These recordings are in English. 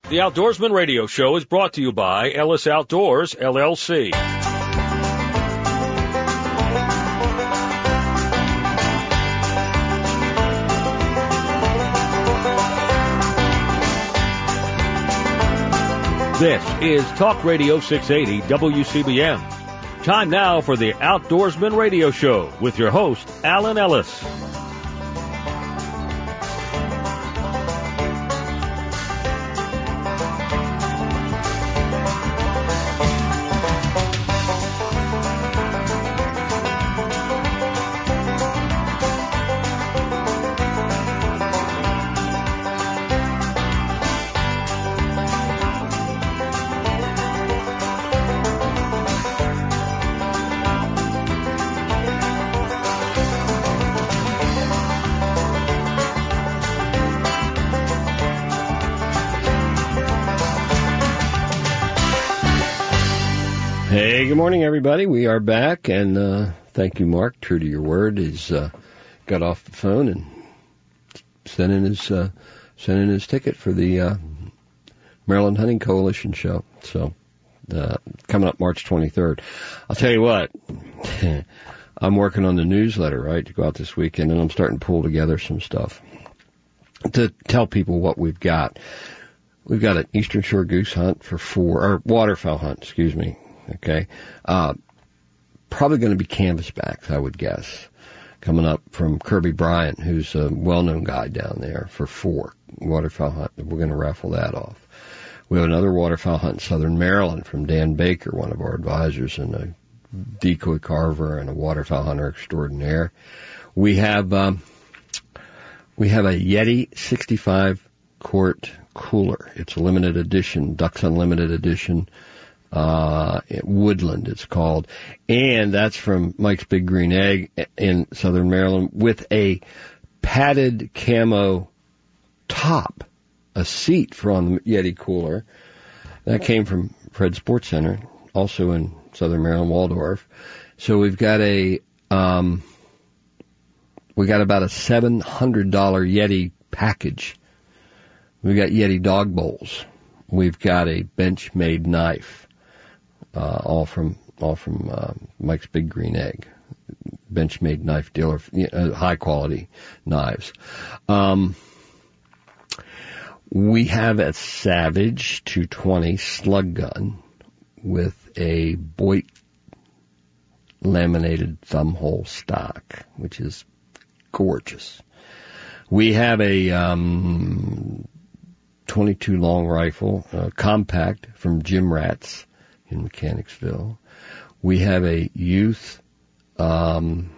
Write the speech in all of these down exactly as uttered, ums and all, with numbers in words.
The Outdoorsman Radio Show is brought to you by Ellis Outdoors, L L C. This is Talk Radio six eighty W C B M. Time now for the Outdoorsman Radio Show with your host, Alan Ellis. Hey, good morning, everybody. We are back, and uh, thank you, Mark. True to your word, he's uh, got off the phone and sent in his uh, sent in his ticket for the uh, Maryland Hunting Coalition show. So uh, coming up March twenty-third. I'll tell you what, I'm working on the newsletter, right, to go out this weekend, and I'm starting to pull together some stuff to tell people what we've got. We've got an Eastern Shore goose hunt for four, or waterfowl hunt, excuse me. Okay, uh, probably going to be canvasbacks, I would guess, coming up from Kirby Bryant, who's a well-known guy down there for four waterfowl hunt. We're going to raffle that off. We have another waterfowl hunt in Southern Maryland from Dan Baker, one of our advisors, and a decoy carver and a waterfowl hunter extraordinaire. We have um, we have a Yeti sixty-five quart cooler. It's a limited edition, Ducks Unlimited edition. Uh, Woodland, it's called. And that's from Mike's Big Green Egg in Southern Maryland with a padded camo top, a seat for on the Yeti cooler. That came from Fred Sports Center, also in Southern Maryland, Waldorf. So we've got a, um, we got about a seven hundred dollars Yeti package. We've got Yeti dog bowls. We've got a bench-made knife. Uh, all from all from uh, Mike's Big Green Egg, bench-made knife dealer, uh, high-quality knives. Um, we have a Savage two twenty slug gun with a Boyd laminated thumbhole stock, which is gorgeous. We have a um, twenty-two long rifle, uh, compact from Jim Ratz in Mechanicsville. We have a youth um,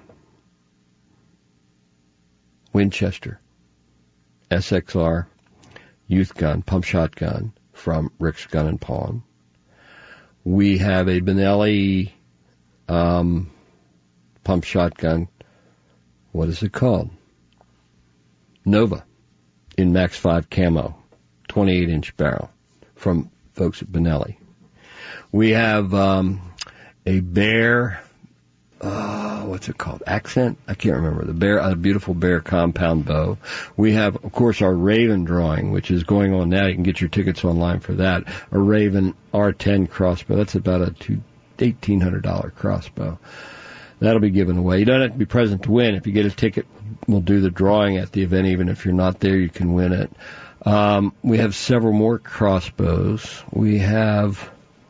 Winchester S X R youth gun, pump shotgun from Rick's Gun and Pawn. We have a Benelli um, pump shotgun. What is it called? Nova in Max five camo, twenty-eight inch barrel from folks at Benelli. We have um, a Bear, uh, what's it called? Accent? I can't remember. The Bear, a beautiful Bear compound bow. We have, of course, our Raven drawing, which is going on now. You can get your tickets online for that. A Raven R ten crossbow. That's about a eighteen hundred dollars crossbow. That'll be given away. You don't have to be present to win. If you get a ticket, we'll do the drawing at the event. Even if you're not there, you can win it. Um, we have several more crossbows. We have...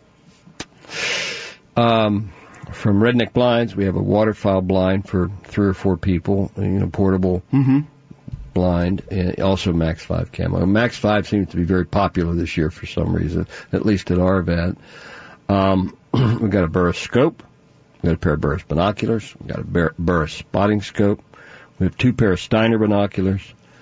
Um, from Redneck Blinds, we have a waterfowl blind for three or four people, you know, portable mm-hmm. blind, and also Max five camo. Max five seems to be very popular this year for some reason, at least at our event. Um, we've got a Burris scope, we've got a pair of Burris binoculars, we've got a Bur- Burris spotting scope, we have two pair of Steiner binoculars,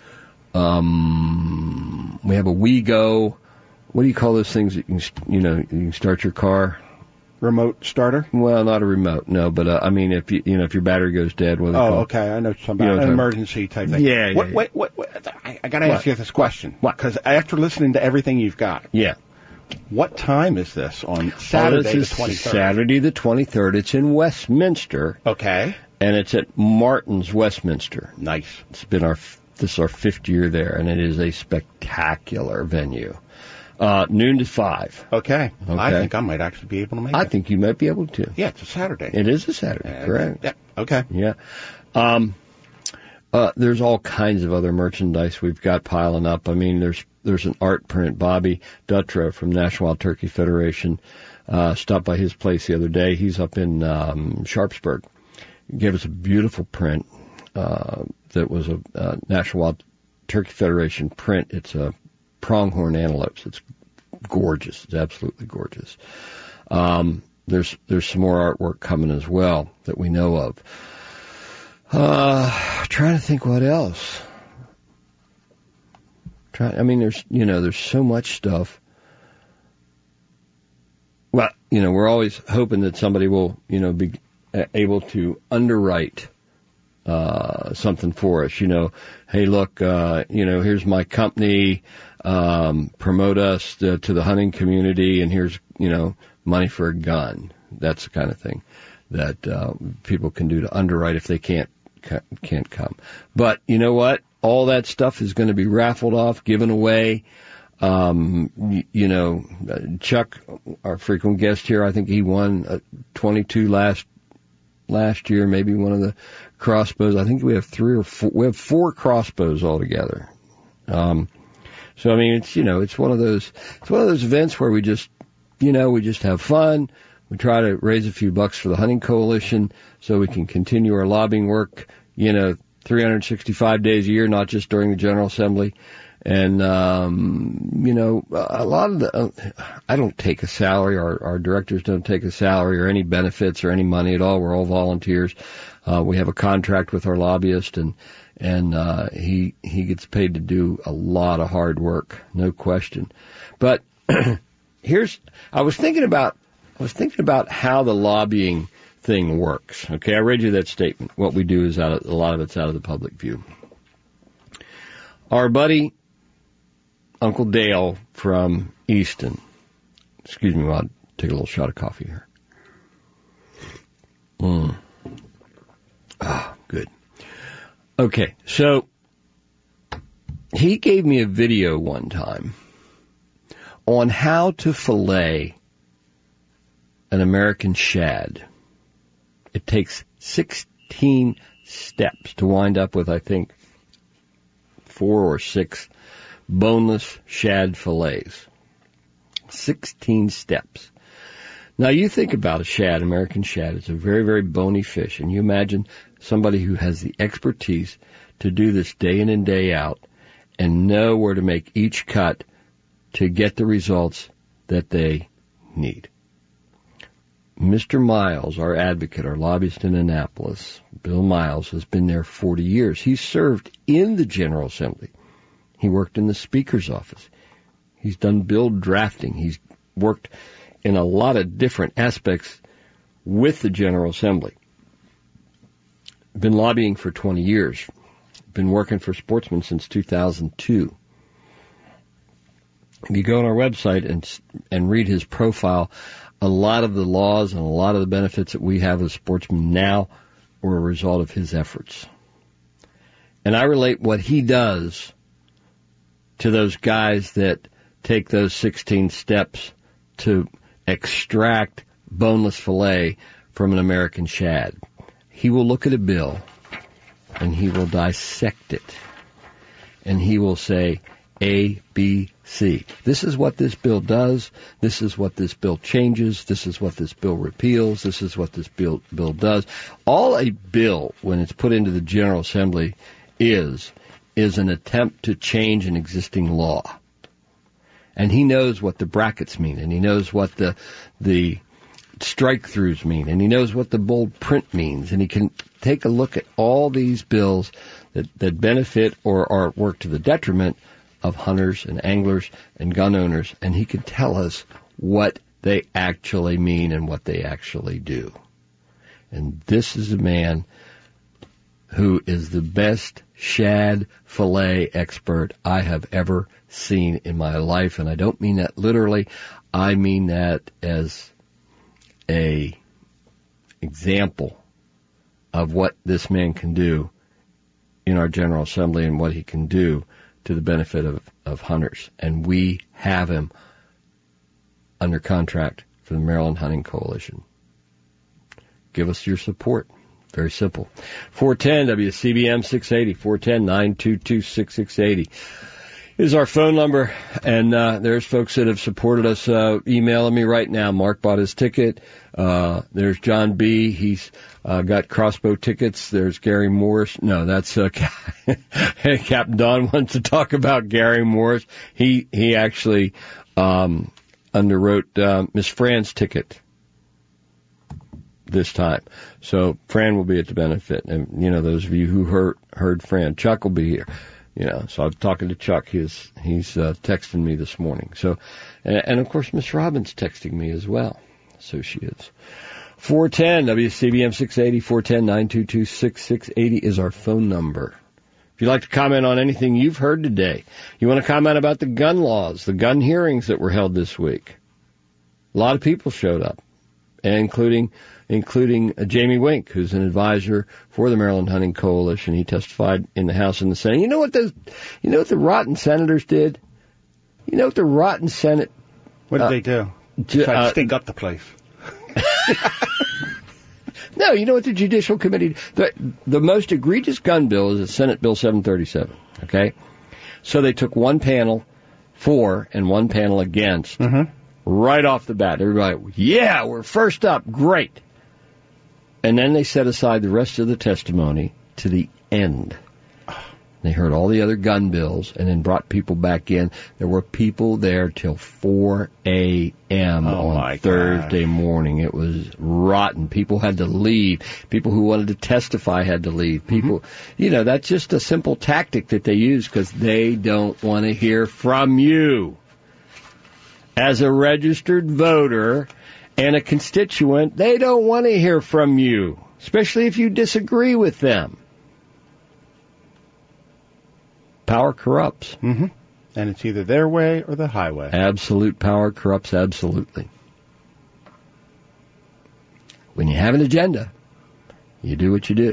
um, we have a WeGo, what do you call those things that you can, you know, you can start your car? Remote starter? Well, not a remote, no, but uh, I mean, if you you know if your battery goes dead, what do they oh, call it? okay, I know something about you know, an emergency type thing. Yeah, yeah. What, yeah. Wait, wait, wait, I, I got to ask you this question. What? Because after listening to everything you've got, yeah. What time is this on Saturday oh, this the twenty-third? Saturday the twenty-third. It's in Westminster. Okay. And it's at Martin's Westminster. Nice. It's been our this is our fifth year there, and it is a spectacular venue. Uh, noon to five. Okay. Okay. I think I might actually be able to make I it. I think you might be able to. Yeah, it's a Saturday. It is a Saturday, uh, correct? Yeah. Okay. Yeah. Um, uh, there's all kinds of other merchandise we've got piling up. I mean, there's there's an art print. Bobby Dutrow from National Wild Turkey Federation uh, stopped by his place the other day. He's up in um, Sharpsburg. He gave us a beautiful print uh, that was a uh, National Wild Turkey Federation print. It's a pronghorn antelopes. It's gorgeous. It's absolutely gorgeous. Um, there's there's some more artwork coming as well that we know of. Uh, trying to think what else. Try, I mean, there's you know there's so much stuff. Well, you know, we're always hoping that somebody will you know be able to underwrite uh, something for us. You know, hey, look, uh, you know, here's my company. Um, promote us to, to the hunting community, and here's, you know, money for a gun. That's the kind of thing that uh, people can do to underwrite if they can't can't come. But you know what? All that stuff is going to be raffled off, given away. Um, you, you know, Chuck, our frequent guest here, I think he won uh, twenty-two last last year, maybe one of the crossbows. I think we have three or four. We have four crossbows altogether. Um, So, I mean, it's, you know, it's one of those, it's one of those events where we just, you know, we just have fun. We try to raise a few bucks for the Hunting Coalition so we can continue our lobbying work, you know, three hundred sixty-five days a year, not just during the General Assembly. And, um, you know, a lot of the, uh, I don't take a salary. Our, our directors don't take a salary or any benefits or any money at all. We're all volunteers. Uh, we have a contract with our lobbyist, and, and, uh, he, he gets paid to do a lot of hard work, no question. But here's, I was thinking about, I was thinking about how the lobbying thing works. Okay. I read you that statement. What we do is out of, a lot of it's out of the public view. Our buddy, Uncle Dale from Easton. Excuse me while I take a little shot of coffee here. Mm. Ah, good. Okay, so he gave me a video one time on how to fillet an American shad. It takes sixteen steps to wind up with, I think, four or six boneless shad fillets. sixteen steps. Now you think about a shad, American shad. It's a very, very bony fish. And you imagine somebody who has the expertise to do this day in and day out and know where to make each cut to get the results that they need. Mister Miles, our advocate, our lobbyist in Annapolis, Bill Miles, has been there forty years. He's served in the General Assembly. He worked in the Speaker's office. He's done bill drafting. He's worked in a lot of different aspects with the General Assembly. Been lobbying for twenty years. Been working for Sportsman since two thousand two. If you go on our website and and read his profile, a lot of the laws and a lot of the benefits that we have as Sportsman now were a result of his efforts. And I relate what he does to those guys that take those sixteen steps to extract boneless fillet from an American shad. He will look at a bill and he will dissect it and he will say A, B, C. This is what this bill does. This is what this bill changes. This is what this bill repeals. This is what this bill, bill does. All a bill, when it's put into the General Assembly, is, is an attempt to change an existing law. And he knows what the brackets mean, and he knows what the the strike-throughs mean, and he knows what the bold print means, and he can take a look at all these bills that, that benefit or are work to the detriment of hunters and anglers and gun owners, and he can tell us what they actually mean and what they actually do. And this is a man who is the best shad fillet expert I have ever seen in my life. And I don't mean that literally. I mean that as a example of what this man can do in our General Assembly and what he can do to the benefit of, of hunters. And we have him under contract for the Maryland Hunting Coalition. Give us your support. Very simple. four one zero W C B M six eighty, four one zero, nine two two, six six eight zero is our phone number. And uh, there's folks that have supported us uh, emailing me right now. Mark bought his ticket. Uh, there's John B. He's uh, got crossbow tickets. There's Gary Morris. No, that's uh, Captain Don wants to talk about Gary Morris. He he actually um, underwrote uh, Miss Fran's ticket this time. So Fran will be at the benefit. And, you know, those of you who heard, heard Fran, Chuck will be here. You know, so I'm talking to Chuck. He's, he's uh, texting me this morning. So, and, and of course, Miss Robbins texting me as well. So she is. four one zero W C B M six eighty, four one zero, nine two two, six six eight zero is our phone number. If you'd like to comment on anything you've heard today, you want to comment about the gun laws, the gun hearings that were held this week. A lot of people showed up, including including uh, Jamie Wink, who's an advisor for the Maryland Hunting Coalition. He testified in the House and the Senate. You know what those, you know what the rotten senators did? You know what the rotten Senate... What did uh, they do? Ju- Tried to uh, stink up the place. No, you know what the Judicial Committee... The, the most egregious gun bill is Senate Bill seven thirty-seven, okay? So they took one panel for and one panel against Mm-hmm. right off the bat. Everybody, yeah, we're first up, great. And then they set aside the rest of the testimony to the end. They heard all the other gun bills and then brought people back in. There were people there till four a.m. Oh on Thursday gosh. morning. It was rotten. People had to leave. People who wanted to testify had to leave. People, mm-hmm. you know, that's just a simple tactic that they use because they don't want to hear from you. As a registered voter and a constituent, they don't want to hear from you, especially if you disagree with them. Power corrupts. Mm-hmm. And it's either their way or the highway. Absolute power corrupts absolutely. When you have an agenda, you do what you do.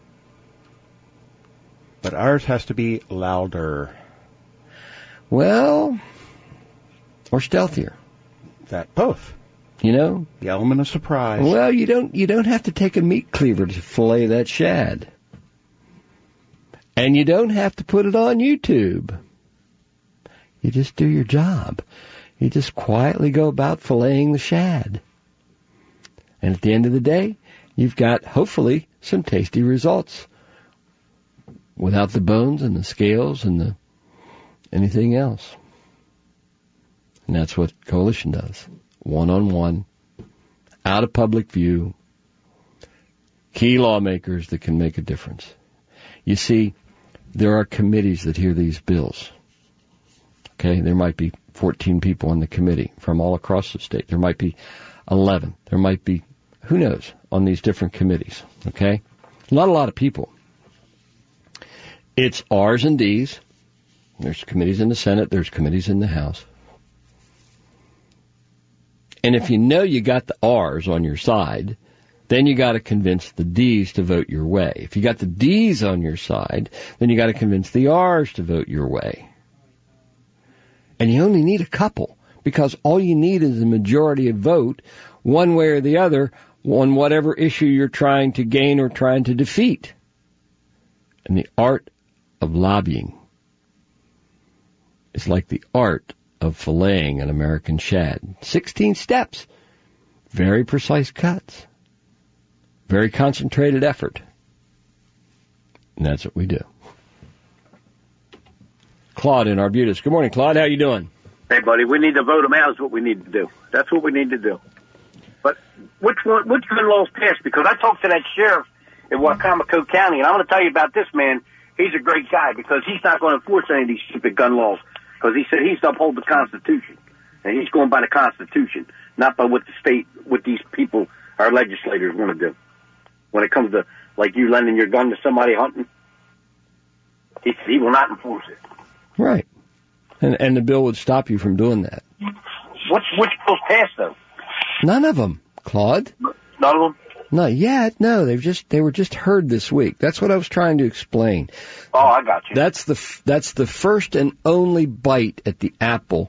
But ours has to be louder. Well, or stealthier. That both. You know? The element of surprise. Well, you don't you don't have to take a meat cleaver to fillet that shad. And you don't have to put it on YouTube. You just do your job. You just quietly go about filleting the shad. And at the end of the day, you've got, hopefully, some tasty results. Without the bones and the scales and the anything else. And that's what Coalition does. One-on-one, out of public view, key lawmakers that can make a difference. You see, there are committees that hear these bills. Okay, there might be fourteen people on the committee from all across the state. There might be eleven. There might be, who knows, on these different committees. Okay? Not a lot of people. It's R's and D's. There's committees in the Senate. There's committees in the House. And if you know you got the R's on your side, then you got to convince the D's to vote your way. If you got the D's on your side, then you got to convince the R's to vote your way. And you only need a couple, because all you need is a majority of vote, one way or the other, on whatever issue you're trying to gain or trying to defeat. And the art of lobbying is like the art of filleting an American shad. Sixteen steps. Very precise cuts. Very concentrated effort. And that's what we do. Claude in Arbutus. Good morning, Claude. How you doing? Hey, buddy, we need to vote them out is what we need to do. That's what we need to do. But which one, which gun laws passed? Because I talked to that sheriff in Wacomico County, and I'm going to tell you about this man. He's a great guy because he's not going to enforce any of these stupid gun laws. Because he said he's to uphold the Constitution. And he's going by the Constitution, not by what the state, what these people, our legislators, want to do. When it comes to, like, you lending your gun to somebody hunting, he, he will not enforce it. Right. And and the bill would stop you from doing that. Which, which bills passed, though? None of them, Claude. None of them? Not yet. No, they've just they were just heard this week. That's what I was trying to explain. Oh, I got you. That's the that's the first and only bite at the apple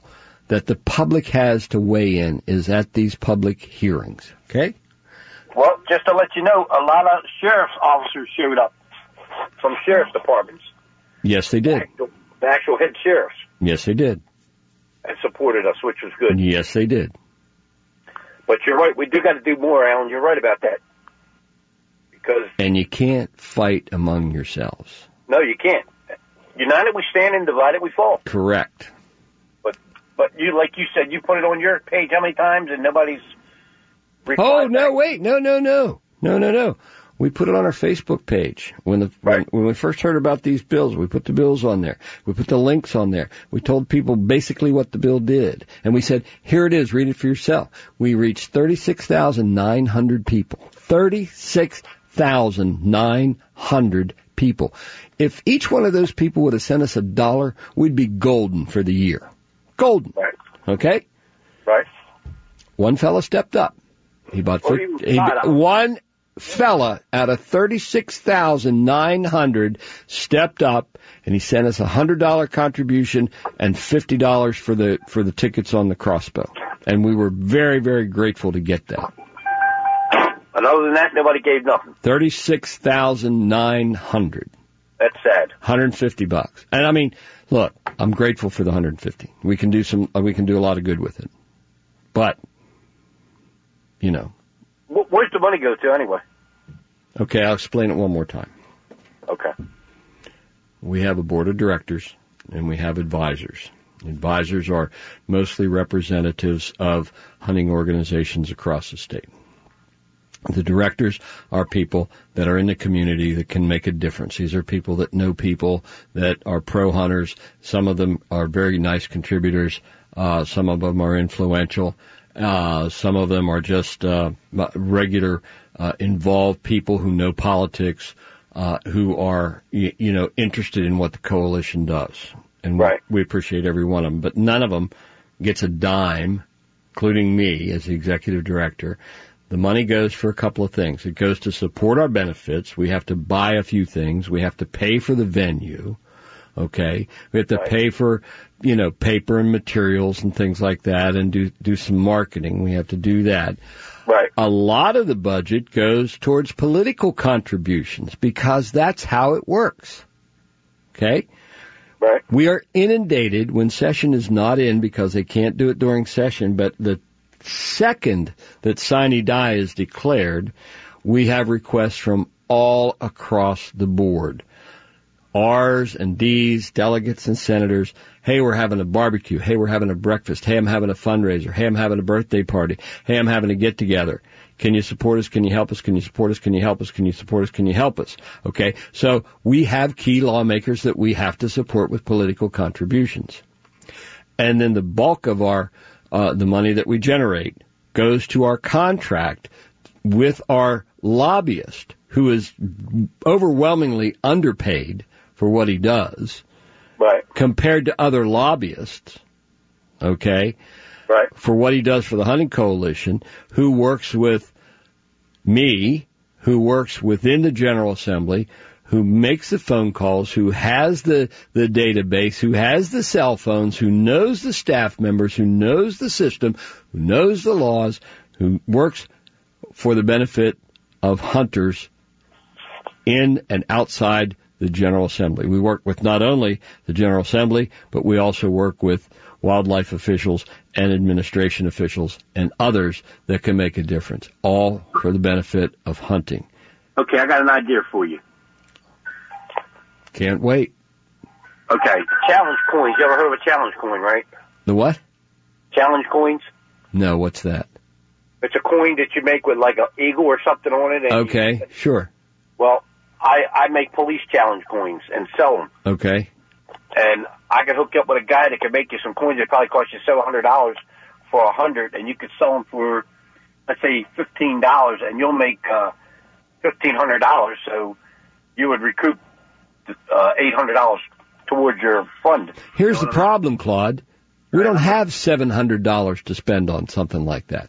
that the public has to weigh in is at these public hearings. Okay? Well, just to let you know, a lot of sheriff's officers showed up from sheriff's departments. Yes, they did. The actual, the actual head sheriffs. Yes, they did. And supported us, which was good. Yes, they did. But you're right. We do got to do more, Alan. You're right about that. Because and you can't fight among yourselves. No, you can't. United we stand and divided we fall. Correct. But but you, like you said, you put it on your page how many times and nobody's replied Oh, no, back. wait. No, no, no. No, no, no. We put it on our Facebook page. When the right. when, when we first heard about these bills, we put the bills on there. We put the links on there. We told people basically what the bill did. And we said, here it is, read it for yourself. We reached thirty-six thousand nine hundred people. thirty-six thousand nine hundred people. If each one of those people would have sent us a dollar, we'd be golden for the year. Golden. Right. Okay? Right. One fella stepped up. He bought Well, thir- he he, was one fella out of thirty-six thousand nine hundred stepped up, and he sent us a one hundred dollars contribution and fifty dollars for the for the tickets on the crossbow. And we were very, very grateful to get that. And other than that, nobody gave nothing. thirty-six thousand nine hundred. That's sad. one hundred fifty bucks. And I mean, look, I'm grateful for the one hundred fifty. We can do some we can do a lot of good with it. But you know, where's the money go to anyway? Okay, I'll explain it one more time. Okay. We have a board of directors and we have advisors. Advisors are mostly representatives of hunting organizations across the state. The directors are people that are in the community that can make a difference. These are people that know people that are pro hunters. Some of them are very nice contributors. Uh, some of them are influential. Uh, some of them are just uh, regular uh, involved people who know politics, uh, who are, you, you know, interested in what the coalition does. And right. we, we appreciate every one of them. But none of them gets a dime, including me as the executive director. The money goes for a couple of things. It goes to support our benefits. We have to buy a few things. We have to pay for the venue. Okay. We have to right. pay for, you know, paper and materials and things like that and do, do some marketing. We have to do that. Right. A lot of the budget goes towards political contributions because that's how it works. Okay. Right. We are inundated when session is not in because they can't do it during session, but the second that sine die is declared, we have requests from all across the board. R's and D's, delegates and senators. Hey, we're having a barbecue. Hey, we're having a breakfast. Hey, I'm having a fundraiser. Hey, I'm having a birthday party. Hey, I'm having a get-together. Can you support us? Can you help us? Can you support us? Can you help us? Can you support us? Can you help us? Okay, so we have key lawmakers that we have to support with political contributions. And then the bulk of our Uh, the money that we generate goes to our contract with our lobbyist, who is overwhelmingly underpaid for what he does, right? Compared to other lobbyists, okay, right? For what he does for the Hunting Coalition, who works with me, who works within the General Assembly, who makes the phone calls, who has the, the database, who has the cell phones, who knows the staff members, who knows the system, who knows the laws, who works for the benefit of hunters in and outside the General Assembly. We work with not only the General Assembly, but we also work with wildlife officials and administration officials and others that can make a difference, all for the benefit of hunting. Okay, I got an idea for you. Can't wait. Okay, challenge coins. You ever heard of a challenge coin, right? The what? Challenge coins? No, what's that? It's a coin that you make with like an eagle or something on it. And okay, you, sure. Well, I, I make police challenge coins and sell them. Okay. And I could hook you up with a guy that could make you some coins that probably cost you seven hundred dollars for a hundred, and you could sell them for, let's say, fifteen dollars, and you'll make uh, fifteen hundred dollars. So you would recoup uh, eight hundred dollars towards your fund. Here's you know the problem, Claude. We don't have seven hundred dollars to spend on something like that.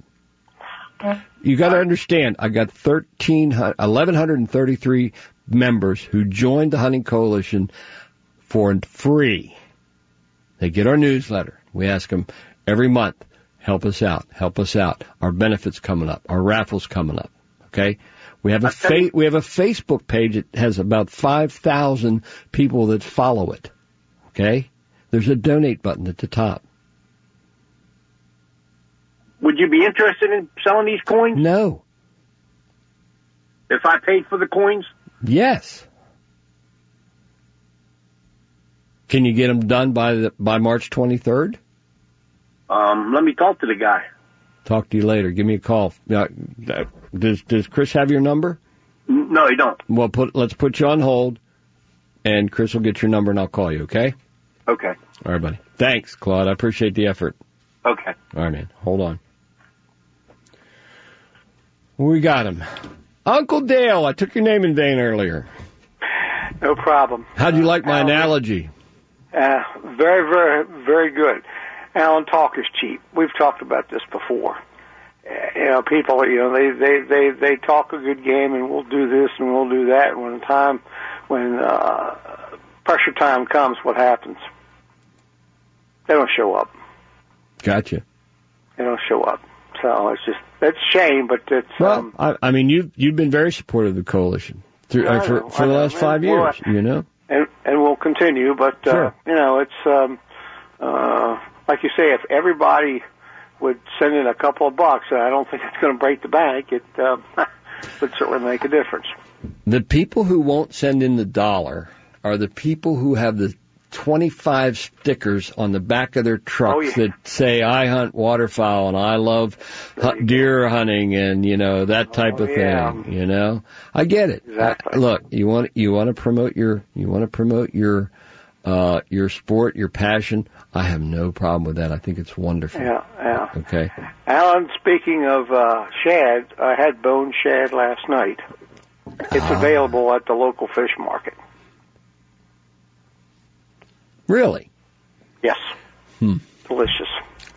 You got to understand, I got eleven thirty-three members who joined the Hunting Coalition for free. They get our newsletter. We ask them every month. Help us out. Help us out. Our benefits coming up. Our raffles coming up. Okay? We have a fa- we have a Facebook page that has about five thousand people that follow it. Okay? There's a donate button at the top. Would you be interested in selling these coins? No. If I paid for the coins? Yes. Can you get them done by the, by March twenty-third? Um, let me talk to the guy. Talk to you later. Give me a call. Uh, does does Chris have your number? No, he don't. Well, put let's put you on hold, and Chris will get your number, and I'll call you. Okay? Okay. All right, buddy. Thanks, Claude. I appreciate the effort. Okay. All right, man. Hold on. We got him. Uncle Dale. I took your name in vain earlier. No problem. How'd you like my Alan, analogy? Uh, very, very, very good. Alan, talk is cheap. We've talked about this before. Uh, you know, people, you know, they, they, they, they talk a good game and we'll do this and we'll do that. And when time, when, uh, pressure time comes, what happens? They don't show up. Gotcha. They don't show up. So it's just, that's a shame, but it's, well, um, I, I mean, you've, you've been very supportive of the coalition through, uh, for, know, for the know, last man. five Well, years, you know? And, and we'll continue, but, sure. uh, you know, it's, um, uh, like you say, if everybody would send in a couple of bucks, I don't think it's going to break the bank. It uh, would certainly make a difference. The people who won't send in the dollar are the people who have the twenty-five stickers on the back of their trucks oh, yeah. that say, I hunt waterfowl and I love hunt, deer hunting and, you know, that type oh, of yeah. thing, you know? I get it. Exactly. I, look, you want, you want to promote your, you want to promote your, uh, your sport, your passion. I have no problem with that. I think it's wonderful. Yeah, yeah. Okay. Alan, speaking of uh, shad, I had bone shad last night. It's ah. available at the local fish market. Really? Yes. Hmm. Delicious.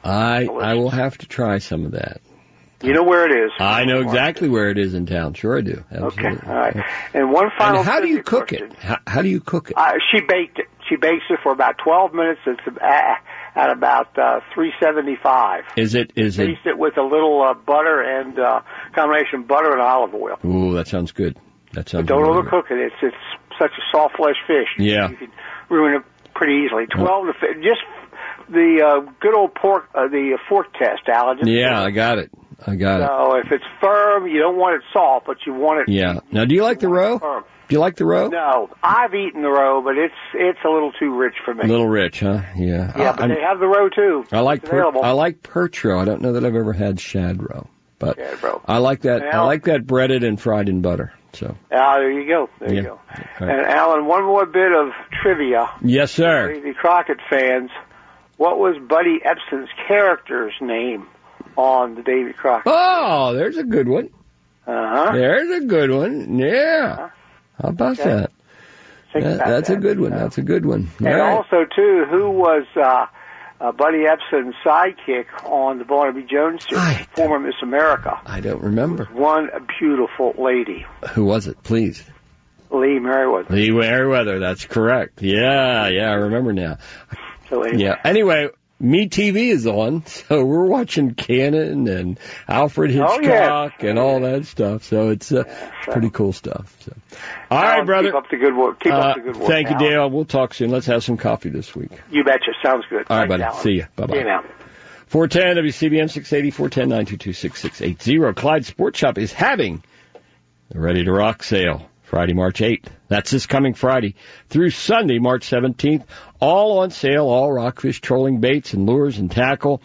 I Delicious. I will have to try some of that. You know where it is. I know exactly where it is in town. Sure I do. Absolutely. Okay, all right. And one final and how do you trivia cook question. it? How, how do you cook it? Uh, she baked it. She bakes it for about twelve minutes. It's uh, at about uh, three seventy-five. Is it? Is it? Baste it with a little uh, butter and uh, combination of butter and olive oil. Ooh, that sounds good. That sounds. But don't really overcook it. It's it's such a soft flesh fish. Yeah. You can ruin it pretty easily. Twelve to fi- just the uh, good old pork, uh, the fork test, Alan. Just yeah, I got it. I got it. So if it's firm, you don't want it soft, but you want it. Yeah. Now, do you like the roe? Firm. Do you like the roe? No, I've eaten the roe, but it's it's a little too rich for me. A little rich, huh? Yeah. Yeah, but I'm, they have the roe too. I like it's per, available. I like perch roe. I don't know that I've ever had shad roe, but Shad roe. I like that. Now, I like that breaded and fried in butter. So. Ah, there you go. There yeah. you go. Right. And Alan, one more bit of trivia. Yes, sir. The Crockett fans, what was Buddy Ebsen's character's name on the Davy Crockett? Oh, there's a good one. Uh-huh. There's a good one. Yeah. Uh-huh. How about Okay. that? Think That- about that's that. a good one. That's a good one. And All right. also, too, who was uh, uh, Buddy Ebsen's sidekick on the Barnaby Jones series, I former Miss America? I don't remember. One beautiful lady, Who was it? Please. Lee Merriweather. Lee Merriweather. That's correct. Yeah, yeah, I remember now. So anyway, Yeah. Anyway, Me T V is on, so we're watching Cannon and Alfred Oh, Hitchcock yeah. and all that stuff. So it's uh, Yeah, so- pretty cool stuff. So. All Alan, right, brother. Keep up the good work. Keep Uh, up the good work. thank you, Alan. Dale. We'll talk soon. Let's have some coffee this week. You betcha. Sounds good. All right, Thanks, buddy. Alan. See ya. Bye-bye. See you now. four ten W C B M six eighty, four one zero, nine two two, six six eight zero. Clyde Sports Shop is having the Ready to Rock sale Friday, March eighth. That's this coming Friday through Sunday, March seventeenth. All on sale, all rockfish trolling baits and lures and tackle.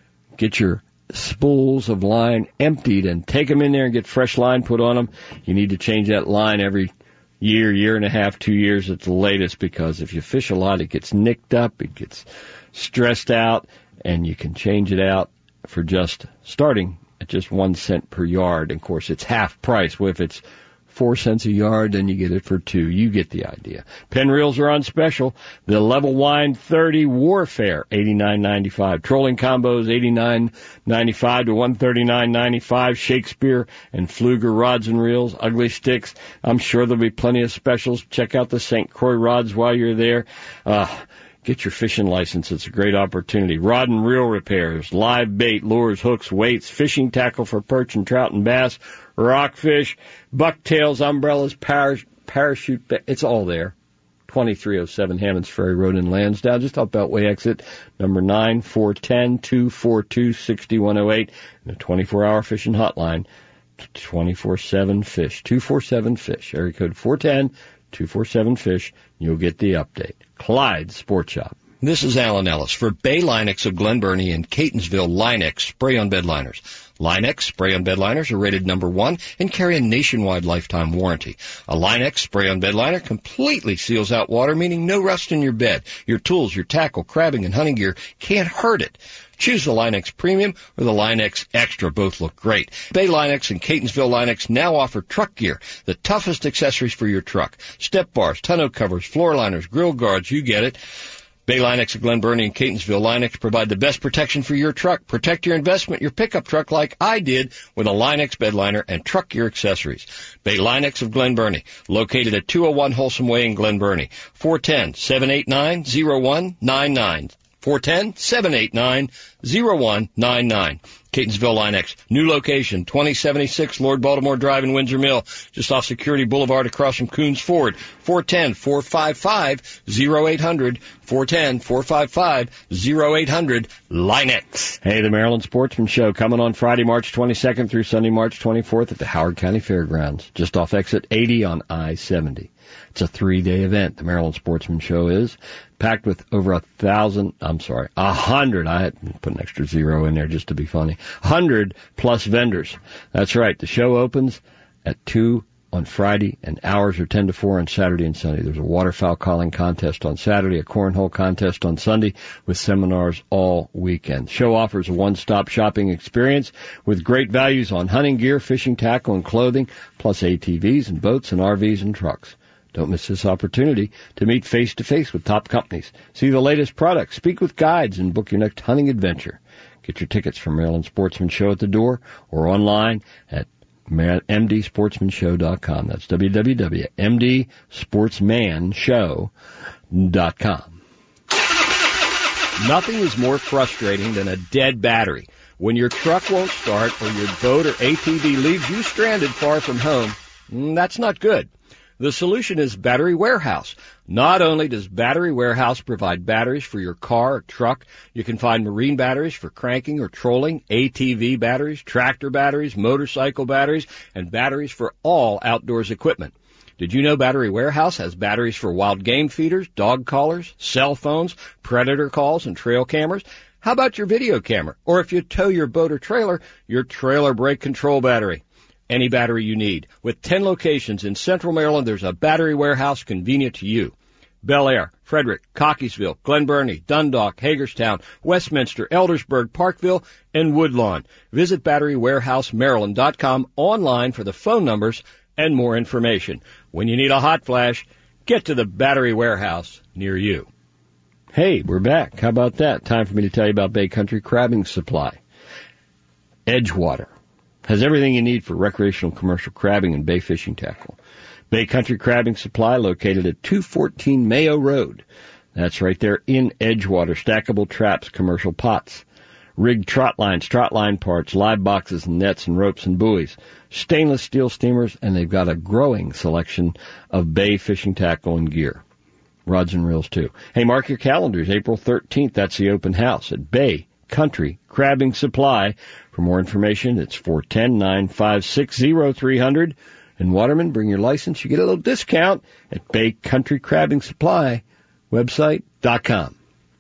Get your spools of line emptied and take them in there and get fresh line put on them. You need to change that line every year, year and a half, two years at the latest, because if you fish a lot, it gets nicked up, it gets stressed out, and you can change it out for just starting at just one cent per yard. And of course, it's half price. Well, if it's four cents a yard, then you get it for two. You get the idea. Pen reels are on special. The Level Wind thirty Warfare, eighty-nine ninety-five. Trolling combos, eighty-nine ninety-five to one thirty-nine ninety-five. Shakespeare and Fluger rods and reels, ugly sticks. I'm sure there'll be plenty of specials. Check out the Saint Croix rods while you're there. Uh, Get your fishing license. It's a great opportunity. Rod and reel repairs, live bait, lures, hooks, weights, fishing tackle for perch and trout and bass, rockfish, bucktails, umbrellas, par- parachute. Ba- it's all there. twenty-three oh seven Hammonds Ferry Road in Lansdowne, just off Beltway exit, number nine four one zero, two four two, six one zero eight, and a twenty-four hour fishing hotline, twenty-four seven fish, two four seven fish, area code four one zero, two four seven fish. You'll get the update. Clyde Sport Shop. This is Alan Ellis for Bay Linex of Glen Burnie and Catonsville Linex spray-on bed liners. Linex spray-on bed liners are rated number one and carry a nationwide lifetime warranty. A Linex spray-on bed liner completely seals out water, meaning no rust in your bed. Your tools, your tackle, crabbing, and hunting gear can't hurt it. Choose the Linex Premium or the Linex Extra. Both look great. Bay Linex and Catonsville Linex now offer truck gear, the toughest accessories for your truck. Step bars, tonneau covers, floor liners, grill guards, you get it. Bay Linex of Glen Burnie and Catonsville Linex provide the best protection for your truck. Protect your investment, your pickup truck like I did with a Linex bed liner and truck gear accessories. Bay Linex of Glen Burnie, located at two oh one Wholesome Way in Glen Burnie. four one zero, seven eight nine, zero one nine nine. four one zero, seven eight nine, zero one nine nine. Catonsville Linex, new location, twenty seventy-six Lord Baltimore Drive in Windsor Mill, just off Security Boulevard across from Coons Ford. four one zero, four five five, zero eight hundred, four one zero, four five five, zero eight hundred, Linex. Hey, the Maryland Sportsman Show coming on Friday, March twenty-second through Sunday, March twenty-fourth at the Howard County Fairgrounds, just off exit eighty on I seventy. It's a three-day event. The Maryland Sportsman Show is packed with over a thousand, I'm sorry, a hundred, I had to put an extra zero in there just to be funny, hundred plus vendors. That's right. The show opens at two on Friday, and hours are ten to four on Saturday and Sunday. There's a waterfowl calling contest on Saturday, a cornhole contest on Sunday, with seminars all weekend. The show offers a one-stop shopping experience with great values on hunting gear, fishing tackle, and clothing, plus A T Vs and boats and R Vs and trucks. Don't miss this opportunity to meet face-to-face with top companies, see the latest products, speak with guides, and book your next hunting adventure. Get your tickets from Maryland Sportsman Show at the door or online at m d sportsman show dot com. That's w w w dot m d sportsman show dot com. Nothing is more frustrating than a dead battery. When your truck won't start or your boat or A T V leaves you stranded far from home, that's not good. The solution is Battery Warehouse. Not only does Battery Warehouse provide batteries for your car or truck, you can find marine batteries for cranking or trolling, A T V batteries, tractor batteries, motorcycle batteries, and batteries for all outdoors equipment. Did you know Battery Warehouse has batteries for wild game feeders, dog collars, cell phones, predator calls, and trail cameras? How about your video camera? Or if you tow your boat or trailer, your trailer brake control battery. Any battery you need. With ten locations in Central Maryland, there's a Battery Warehouse convenient to you. Bel Air, Frederick, Cockeysville, Glen Burnie, Dundalk, Hagerstown, Westminster, Eldersburg, Parkville, and Woodlawn. Visit battery warehouse maryland dot com online for the phone numbers and more information. When you need a hot flash, get to the Battery Warehouse near you. Hey, we're back. How about that? Time for me to tell you about Bay Country Crabbing Supply. Edgewater has everything you need for recreational commercial crabbing and bay fishing tackle. Bay Country Crabbing Supply, located at two fourteen Mayo Road. That's right there in Edgewater. Stackable traps, commercial pots, rigged trot lines, trot line parts, live boxes and nets and ropes and buoys, stainless steel steamers, and they've got a growing selection of bay fishing tackle and gear. Rods and reels, too. Hey, mark your calendars. April thirteenth, that's the open house at Bay Country Crabbing Supply. For more information, it's four one zero, nine five six, zero three zero zero. And Waterman, bring your license. You get a little discount at Bay Country Crabbing Supply website dot com.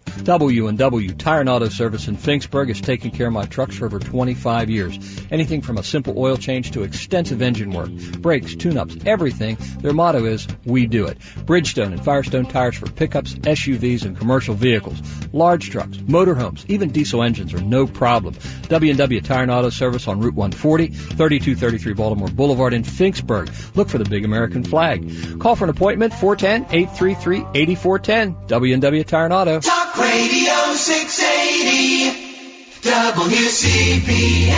W and W Tire and Auto Service in Finksburg has taken care of my trucks for over twenty-five years. Anything from a simple oil change to extensive engine work, brakes, tune-ups, everything. Their motto is, we do it. Bridgestone and Firestone tires for pickups, S U Vs, and commercial vehicles. Large trucks, motorhomes, even diesel engines are no problem. W and W Tire and Auto Service on Route one forty, thirty-two thirty-three Baltimore Boulevard in Finksburg. Look for the big American flag. Call for an appointment, four one zero, eight three three, eight four one zero. W and W Tire and Auto. Radio six eighty W C P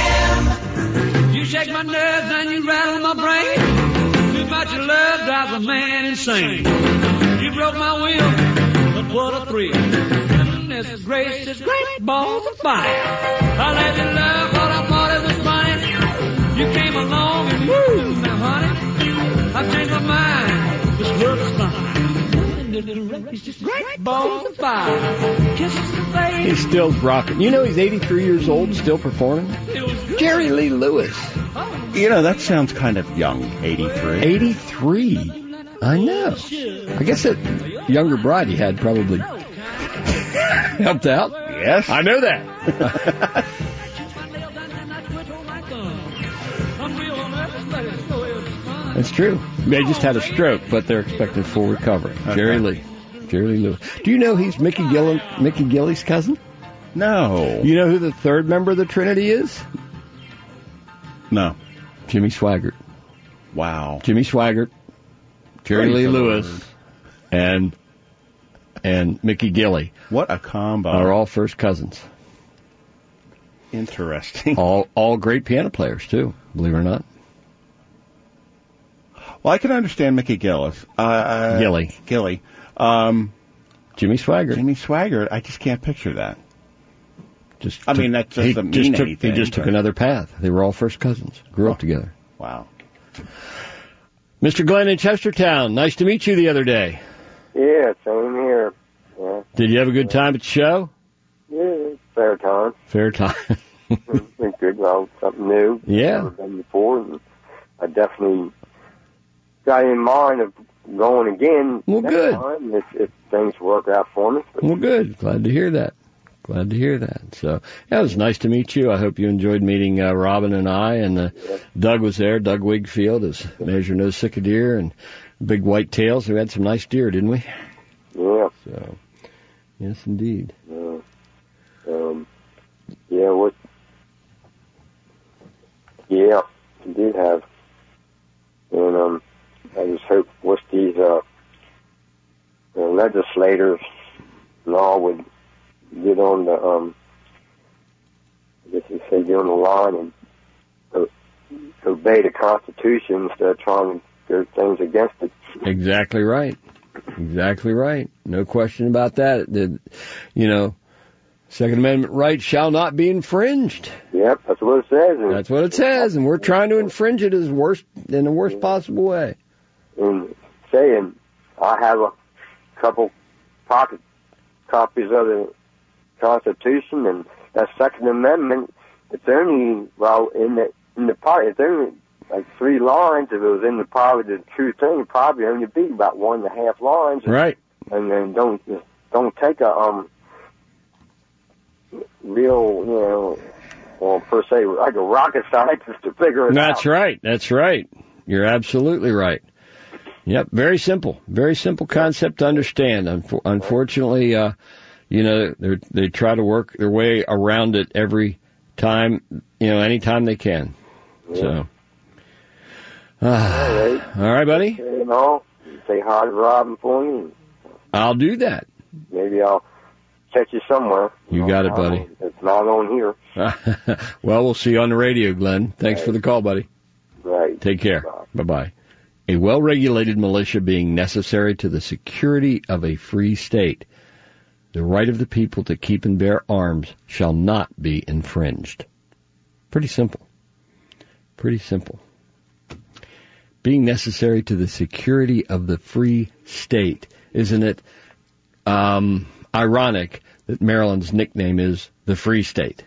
M. You shake my nerves and you rattle my brain. Too much of love drives a man insane. You broke my will, but what a thrill. Goodness gracious, great balls of fire. I let you love what I thought it was funny. You came along and woo, now honey, I've changed my mind. This world is fine. It's just great balls of fire. Kisses the face. He's still rocking. You know he's eighty-three years old, still performing? Jerry Lee Lewis. You know, that sounds kind of young, eighty-three. eighty-three. I know. I guess that younger bride he had probably helped out. Yes. I know that. That's true. They just had a stroke, but they're expecting full recovery. Okay. Jerry Lee. Jerry Lee Lewis. Do you know he's Mickey Gill- Mickey Gilley's cousin? No. You know who the third member of the Trinity is? No. Jimmy Swaggart. Wow. Jimmy Swaggart, Jerry Praise Lee the Lewis, Lord. and and Mickey Gilley What a combo. are all first cousins. Interesting. All all great piano players too, believe it or not. Well, I can understand Mickey Gillis. Uh, Gilley. Gilley. Um, Jimmy Swaggart. Jimmy Swaggart, I just can't picture that. Just I took- mean, that just he doesn't just mean took, anything, He just took but- another path. They were all first cousins. Grew Oh. up together. Wow. Mister Glenn in Chestertown, nice to meet you the other day. Yeah, same here. Yeah, Did you have a good time at the show? yeah, fair time. Fair time. It's been good. Well, something new. Yeah. Never done before, and I definitely got in mind of going again. Well, next good. time if, if things work out for me. But Well, good. Glad to hear that. Glad to hear that. So, yeah, it was nice to meet you. I hope you enjoyed meeting uh, Robin and I. And uh, Doug was there. Doug Wigfield is Measure No Sick a Deer and big white tails. We had some nice deer, didn't we? yeah. So, yes, indeed. Uh, um, yeah, what? Yeah, you did have. And um, I just hope with these uh, uh, legislators and all would get on the, um, I guess you say, get on the line and uh, obey the Constitution instead of trying to do things against it. Exactly right. Exactly right. No question about that. The, you know, Second Amendment rights shall not be infringed. Yep, that's what it says. And, That's what it says, and we're trying to infringe it as worst in the worst possible way. and saying, I have a couple pocket copies of the Constitution, and that Second Amendment, it's only, well, in the in the part, it's only like three lines. If it was in the probably the true thing, it'd probably only be about one and a half lines. Right. And then don't don't take a um real, you know, well, per se, like a rocket scientist to figure it out. That's right. That's right. You're absolutely right. Yep. Very simple. Very simple concept to understand. Unfor- Unfortunately, uh, you know, they they try to work their way around it every time, you know, anytime they can. Yeah. So. Uh, All right. all right, buddy. You know, say hi to Robin for me. And I'll do that. maybe I'll catch you somewhere. You got it, buddy. It's not on here. Well, we'll see you on the radio, Glenn. Thanks for the call, buddy. Right. Take care. Bye. Bye-bye. A well-regulated militia being necessary to the security of a free state. The right of the people to keep and bear arms shall not be infringed. Pretty simple. Pretty simple. Being necessary to the security of the free state. Isn't it um, ironic that Maryland's nickname is the Free State?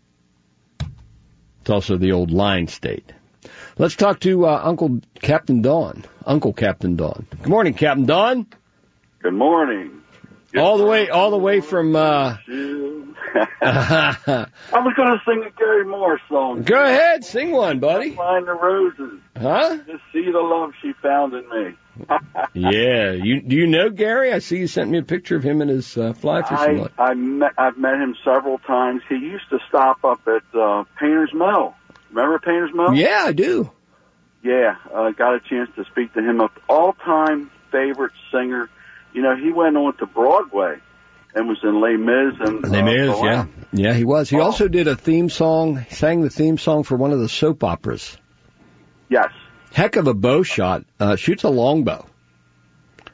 It's also the old line state. Let's talk to uh, Uncle Captain Don. Uncle Captain Don. Good morning, Captain Don. Good morning. Good all the way, all the way from. Uh, I was going to sing a Gary Moore song. Go ahead, sing one, buddy. Find the roses. Huh? Just see the love she found in me. Yeah. You do you know Gary? I see you sent me a picture of him in his uh, fly fishing. I, I met, I've met him several times. He used to stop up at uh, Painter's Mill. Remember Painter's Mill? Yeah, I do. Yeah, I uh, got a chance to speak to him. An all-time favorite singer. You know, he went on to Broadway and was in Les Mis and Les Mis, uh, yeah, yeah, he was. He oh. also did a theme song, sang the theme song for one of the soap operas. Yes. Heck of a bow shot. Uh, shoots a longbow.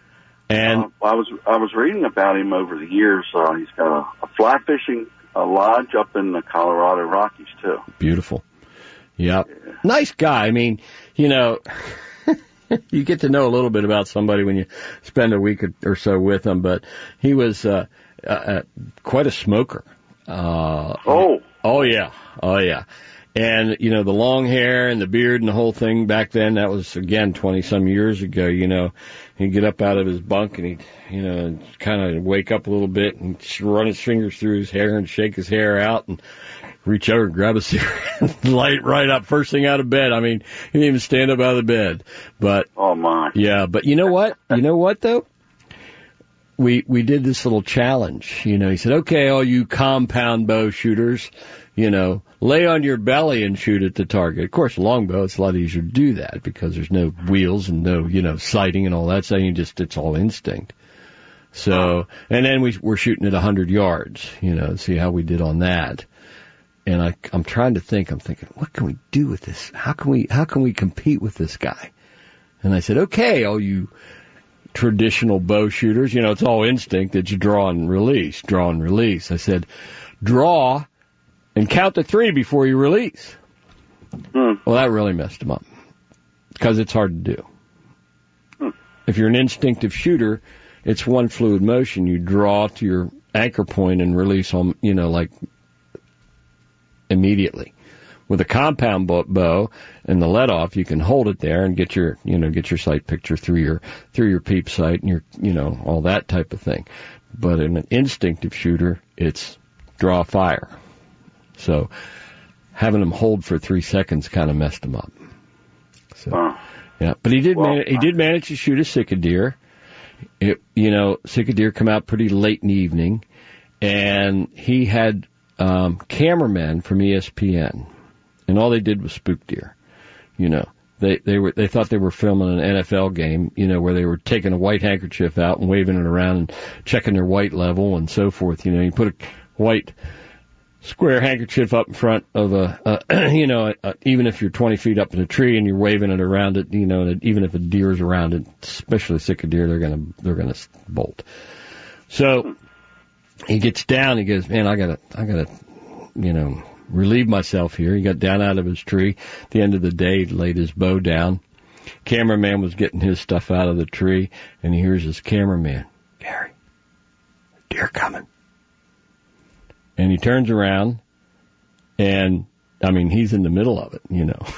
And uh, I was I was reading about him over the years. Uh, he's got a, a fly fishing a lodge up in the Colorado Rockies too. Beautiful. Yep. Yeah. Nice guy. I mean, you know, you get to know a little bit about somebody when you spend a week or so with them. But he was uh, uh, quite a smoker. Uh, oh. Oh yeah. Oh yeah. And, you know, the long hair and the beard and the whole thing back then, that was, again, twenty-some years ago, you know. He'd get up out of his bunk and he'd, you know, kind of wake up a little bit and run his fingers through his hair and shake his hair out and reach over and grab a cigarette and light right up first thing out of bed. I mean, he didn't even stand up out of the bed. But, oh, my. Yeah, but you know what? You know what, though? We, we did this little challenge. You know, he said, okay, all you compound bow shooters, you know, lay on your belly and shoot at the target. Of course, longbow, it's a lot easier to do that because there's no wheels and no, you know, sighting and all that. So you just, it's all instinct. So, and then we we're shooting at one hundred yards, you know, see how we did on that. And I, I'm trying to think, I'm thinking, what can we do with this? How can we, how can we compete with this guy? And I said, okay, all you traditional bow shooters, you know, it's all instinct. It's draw and release, draw and release. I said, draw and count to three before you release. Hmm. Well, that really messed him up because it's hard to do. Hmm. If you're an instinctive shooter, it's one fluid motion. You draw to your anchor point and release on, you know, like immediately. With a compound bow and the let off, you can hold it there and get your, you know, get your sight picture through your, through your peep sight and your, you know, all that type of thing. But in an instinctive shooter, it's draw fire. So having him hold for three seconds kind of messed him up. So, wow. Yeah, but he did, well, man- he did manage to shoot a sick deer. It, you know, sick deer come out pretty late in the evening, and he had um, cameramen from E S P N, and all they did was spook deer. You know, they they were they thought they were filming an N F L game, you know, where they were taking a white handkerchief out and waving it around and checking their white level and so forth. You know, you put a white square handkerchief up in front of a, a you know, a, a, even if you're twenty feet up in a tree and you're waving it around it, you know, and even if a deer's around it, especially sick of deer, they're gonna they're gonna bolt. So he gets down. He goes, man, I gotta I gotta, you know, relieve myself here. He got down out of his tree. At the end of the day, he laid his bow down. Cameraman was getting his stuff out of the tree, and he hears his cameraman, Gary, deer coming. And he turns around, and, I mean, he's in the middle of it, you know.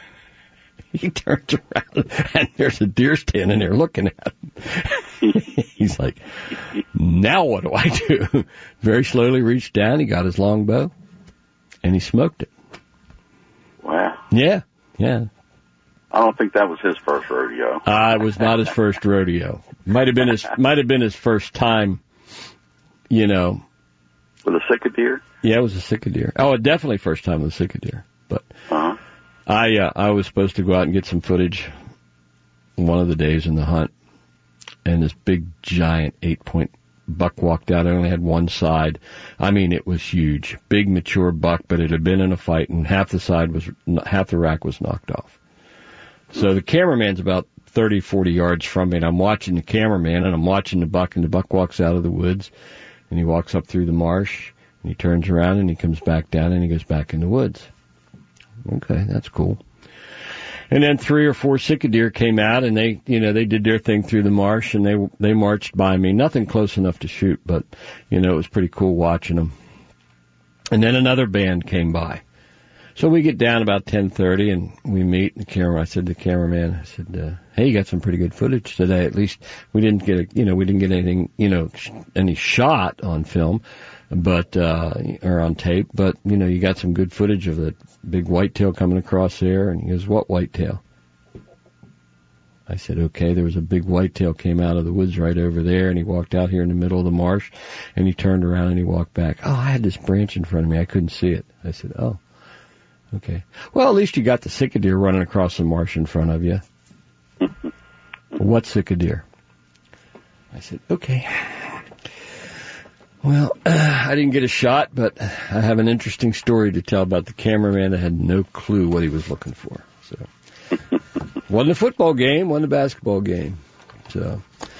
He turns around, and there's a deer standing there looking at him. He's like, now what do I do? Very slowly reached down, he got his longbow, and he smoked it. Wow. Yeah, yeah. I don't think that was his first rodeo. Uh, it was not his first rodeo. Might have been his, might have been his first time, you know. With a sick deer? Yeah, it was a sick deer. Oh, definitely first time with a sick deer. But uh-huh. I, uh, I was supposed to go out and get some footage one of the days in the hunt, and this big giant eight point buck walked out. I only had one side. I mean, it was huge, big mature buck, but it had been in a fight, and half the side was, half the rack was knocked off. So the cameraman's about thirty, forty yards from me, and I'm watching the cameraman, and I'm watching the buck, and the buck walks out of the woods. And he walks up through the marsh, and he turns around, and he comes back down, and he goes back in the woods. Okay, that's cool. And then three or four sick deer came out, and they, you know, they did their thing through the marsh, and they they marched by me. Nothing close enough to shoot, but, you know, it was pretty cool watching them. And then another band came by. So we get down about ten thirty, and we meet. The camera, I said to the cameraman, I said, uh, hey, you got some pretty good footage today. At least we didn't get, a, you know, we didn't get anything, you know, any shot on film, but, uh, or on tape, but, you know, you got some good footage of that big whitetail coming across there. And he goes, what whitetail? I said, okay, there was a big whitetail came out of the woods right over there, and he walked out here in the middle of the marsh, and he turned around and he walked back. Oh, I had this branch in front of me. I couldn't see it. I said, oh. Okay. Well, at least you got the sick deer running across the marsh in front of you. What sick deer? I said, okay. Well, uh, I didn't get a shot, but I have an interesting story to tell about the cameraman that had no clue what he was looking for. So, wasn't a football game, wasn't a basketball game. So,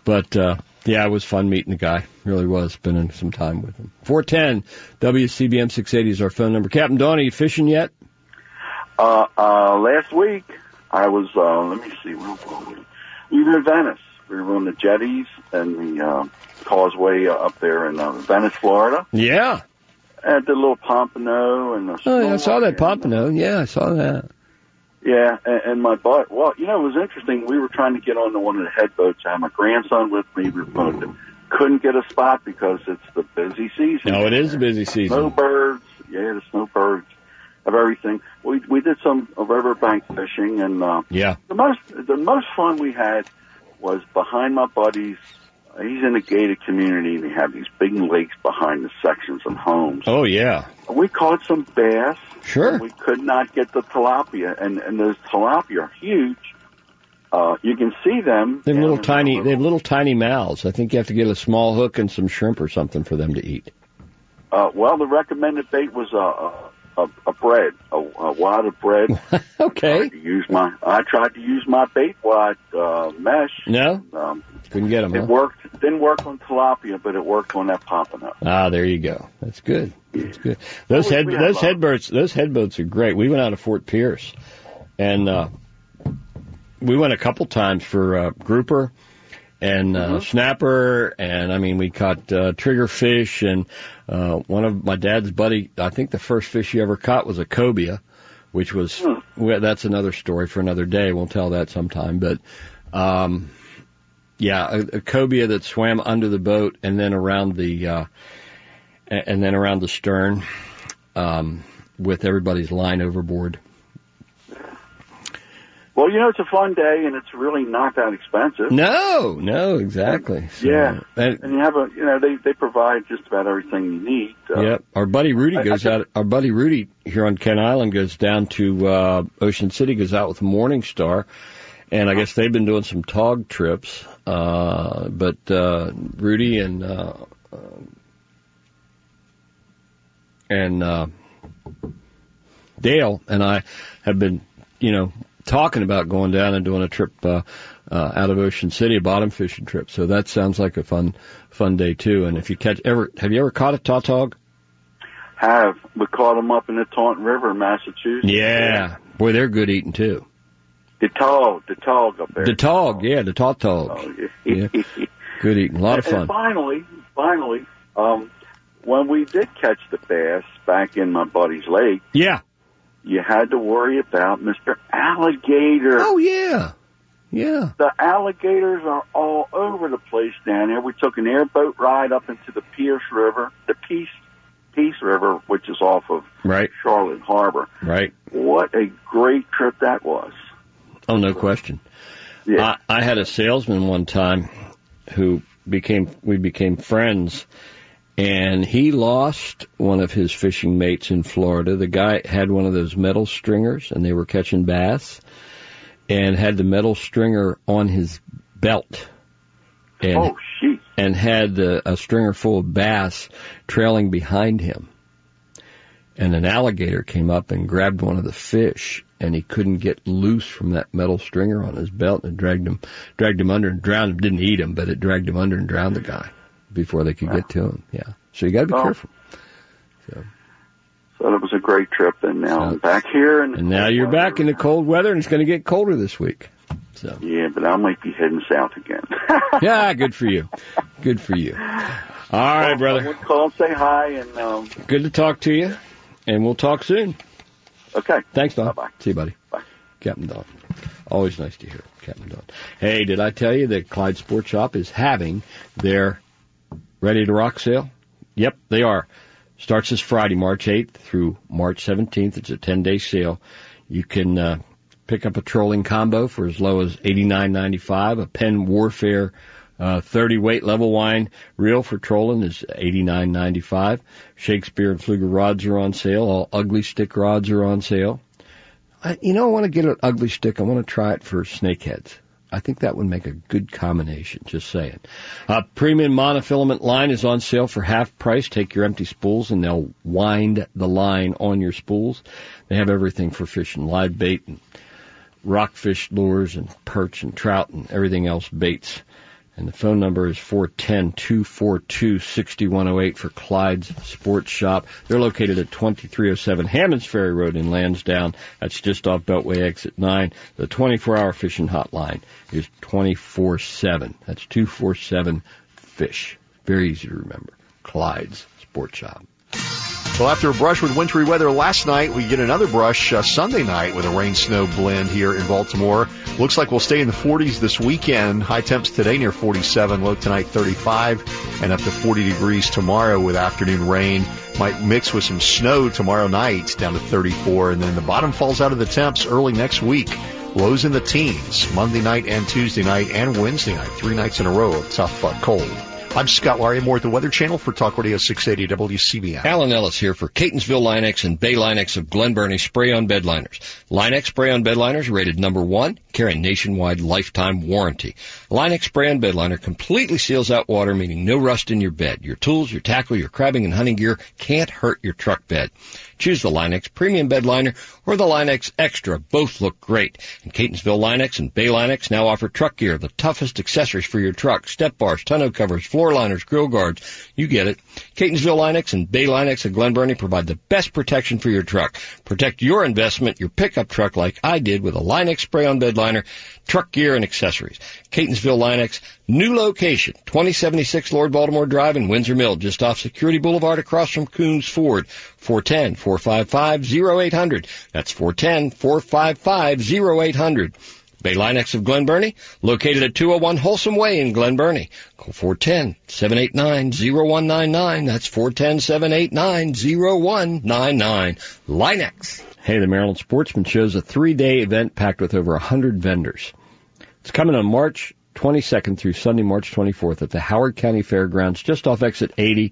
But, uh, yeah, it was fun meeting the guy. Really was. Spending some time with him. four ten W C B M six eighty is our phone number. Captain Dawn, are you fishing yet? Uh, uh, last week, I was, uh, let me see, where were we? We were in Venice. We were on the jetties and the uh, causeway uh, up there in uh, Venice, Florida. Yeah. And did a little pompano and the Oh, yeah, I saw that and, pompano. Yeah, I saw that. Yeah, and, and my butt. Well, you know, it was interesting. We were trying to get onto one of the headboats. I had my grandson with me. We were going to, couldn't get a spot because it's the busy season. No, it is a busy season. Snowbirds. Yeah, the snowbirds of everything. We we did some uh, riverbank fishing, and uh, yeah, the most the most fun we had was behind my buddies. He's in a gated community, and they have these big lakes behind the sections and homes. Oh, yeah. We caught some bass. Sure. And we could not get the tilapia, and, and those tilapia are huge. Uh, you can see them. They have little tiny. Little, they have little tiny mouths. I think you have to get a small hook and some shrimp or something for them to eat. Uh, well, the recommended bait was a a, a, a bread, a, a wad of bread. Okay. I tried to use my I tried to use my bait wad uh, mesh. No. Um, Couldn't get them. It huh? worked. It didn't work on tilapia, but it worked on that pompano. Ah, there you go. That's good. That's good. Those Well, we- head we have those a- headboats those headboats are great. We went out to Fort Pierce, and uh, we went a couple times for uh, grouper and uh, Mm-hmm. snapper, and I mean we caught uh, triggerfish, and uh, one of my dad's buddy. I think the first fish he ever caught was a cobia, which was Hmm. well, that's another story for another day. We'll tell that sometime, but. Um, Yeah, a, a cobia that swam under the boat and then around the uh, and then around the stern um, with everybody's line overboard. Well, you know, it's a fun day, and it's really not that expensive. No, no, exactly. So, Yeah, and, and you have a, you know, they they provide just about everything you need. Uh, yep. Our buddy Rudy I- goes I- out. Our buddy Rudy here on Kent Island goes down to uh, Ocean City, goes out with Morningstar, and I guess they've been doing some tog trips. Uh, but uh, Rudy and uh, and uh, Dale and I have been, you know, talking about going down and doing a trip uh, uh, out of Ocean City, a bottom fishing trip. So that sounds like a fun, fun day too. And if you catch ever, have you ever caught a tautog? Have we caught them up in the Taunton River, Massachusetts? Yeah, boy, they're good eating too. The tog, the tog up there. The tog, yeah, the tautog. Oh, Yeah. Good eating, a lot of And fun. finally, finally, um, when we did catch the bass back in my buddy's lake, Yeah. you had to worry about Mister Alligator. Oh yeah, yeah. The alligators are all over the place down there. We took an airboat ride up into the Pierce River, the Peace Peace River, which is off of Right, Charlotte Harbor. right. What a great trip that was. Oh, no question. Yeah. I, I had a salesman one time who became, we became friends, and he lost one of his fishing mates in Florida. The guy had one of those metal stringers, and they were catching bass, and had the metal stringer on his belt. And, oh, shit. and had uh, a stringer full of bass trailing behind him. And an alligator came up and grabbed one of the fish, and he couldn't get loose from that metal stringer on his belt, and it dragged him, dragged him under and drowned him. Didn't eat him, but it dragged him under and drowned the guy before they could get to him. Yeah, so you got to be Oh. careful. So, So it was a great trip, and now I'm back here. And, and now you're back in the cold weather, and it's going to get colder this week. So Yeah, but I might be heading south again. yeah, good for you, good for you. All right, I brother. would call and say hi, and um, Good to talk to you, and we'll talk soon. okay. Thanks, Don. Bye-bye. See you, buddy. Bye. Captain Don. Always nice to hear Captain Don. Hey, did I tell you that Clyde Sports Shop is having their Ready to Rock sale? Yep, they are. Starts this Friday, March eighth through March seventeenth. It's a ten-day sale. You can uh, pick up a trolling combo for as low as eighty-nine ninety-five. A Penn Warfare uh, thirty weight level wine reel for trolling is eighty-nine ninety-five. Shakespeare and Fluger rods are on sale. All ugly stick rods are on sale. I, you know, I want to get an ugly stick. I want to try it for snakeheads. I think that would make a good combination, just saying. Uh, premium monofilament line is on sale for half price. Take your empty spools and they'll wind the line on your spools. They have everything for fishing, live bait and rockfish lures and perch and trout and everything else baits. And the phone number is four one zero, two four two, six one zero eight for Clyde's Sports Shop. They're located at twenty-three oh seven Hammonds Ferry Road in Lansdowne. That's just off Beltway Exit nine. The twenty-four hour fishing hotline is twenty-four seven. That's two four seven fish. Very easy to remember. Clyde's Sports Shop. Well, after a brush with wintry weather last night, we get another brush uh, Sunday night with a rain-snow blend here in Baltimore. Looks like we'll stay in the forties this weekend. High temps today near forty-seven, low tonight thirty-five, and up to forty degrees tomorrow with afternoon rain. Might mix with some snow tomorrow night down to thirty-four, and then the bottom falls out of the temps early next week. Lows in the teens, Monday night and Tuesday night and Wednesday night, three nights in a row of tough but cold. I'm Scott Laurie, more at the Weather Channel for Talk Radio six eighty W C B M. Alan Ellis here for Catonsville Line-X and Bay Line-X of Glen Burnie Spray-On Bed Liners. Line-X Spray-On Bed Liners rated number one, carry nationwide lifetime warranty. Line-X Spray-On Bed Liner completely seals out water, meaning no rust in your bed. Your tools, your tackle, your crabbing and hunting gear can't hurt your truck bed. Choose the Line-X Premium Bed Liner or the Line-X Extra. Both look great. And Catonsville Line-X and Bay Line-X now offer truck gear, the toughest accessories for your truck. Step bars, tonneau covers, floor liners, grill guards. You get it. Catonsville Line-X and Bay Line-X of Glen Burnie provide the best protection for your truck. Protect your investment, your pickup truck, like I did with a Line-X Spray-On Bed Liner, truck gear, and accessories. Catonsville Line-X, new location, twenty seventy-six Lord Baltimore Drive in Windsor Mill, just off Security Boulevard across from Coons Ford. four one zero, four five five, zero eight zero zero. That's four one zero, four five five, zero eight zero zero. Bay Line-X of Glen Burnie, located at two oh one Wholesome Way in Glen Burnie. Call four one zero, seven eight nine, zero one nine nine. That's four one zero, seven eight nine, zero one nine nine. Line-X. Hey, the Maryland Sportsman Show is a three-day event packed with over one hundred vendors. It's coming on March twenty-second through Sunday, March twenty-fourth at the Howard County Fairgrounds, just off exit eighty